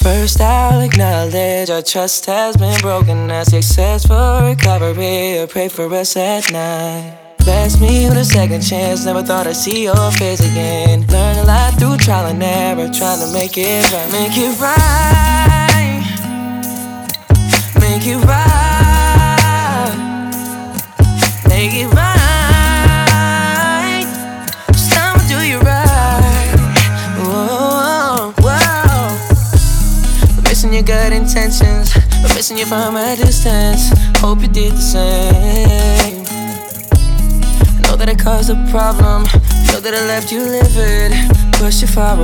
First, I'll acknowledge our trust has been broken. I successful recovery. I pray for us at night. Bless me with a second chance. Never thought I'd see your face again. Learn a lot through trial and error, trying to make it right. Make it right. Make it right. Make it right. Just I'ma do you right. Whoa, whoa. But missing your good intentions, but missing you from a distance. Hope you did the same. Know that I caused a problem, know that I left you livid, pushed you far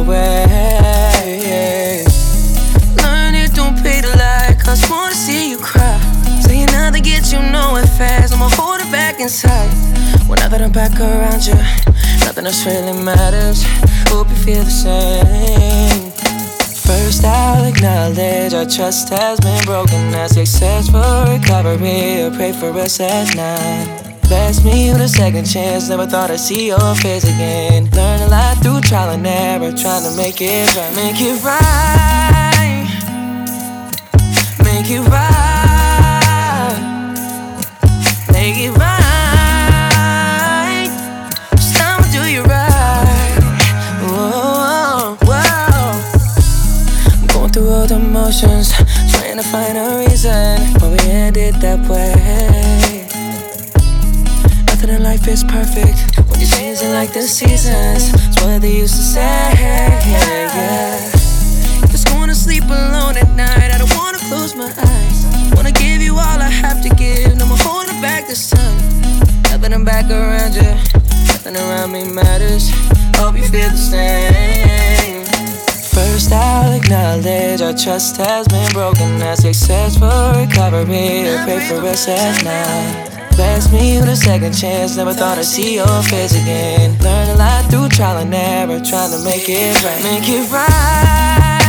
away. Learn it, don't pay to lie, cause I wanna see you cry. Saying nothing gets you nowhere fast, I'ma hold it back inside. Well, now that I'm back around you, nothing else really matters. Hope you feel the same. First, I'll acknowledge our trust has been broken. I successful recovery, I pray for us at night. Bless me with a second chance. Never thought I'd see your face again. Learn a lot through trial and error, trying to make it right. Make it right. Make it right. Make it right. Just I'ma do you right. Whoa, whoa. I'm going through all the motions, trying to find a reason why we ended that way. Nothing in life is perfect when you're changing like the seasons. It's what they used to say, yeah. Just going to sleep alone at night, I don't wanna close my eyes. Wanna give you all I have to give, no more holding back this time. Now that I'm back around you, nothing around me matters. Hope you feel the same. First, I'll acknowledge our trust has been broken. I successful recovery, I pray for us at night. Bless me with a second chance. Never thought I'd see your face again. Learn a lot through trial and error, trying to make it right. Make it right.